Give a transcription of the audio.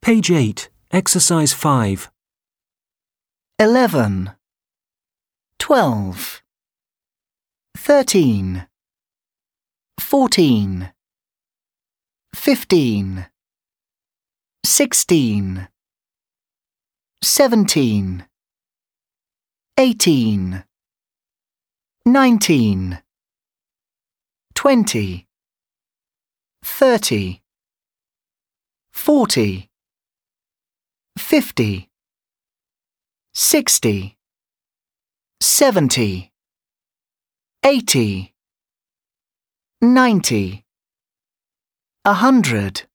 Page 8, Exercise 5. 11, 12, 13, 14, 15, 16, 17, 18, 19, 20, 30, 40, 50, 60, 70, 80, 90, 100.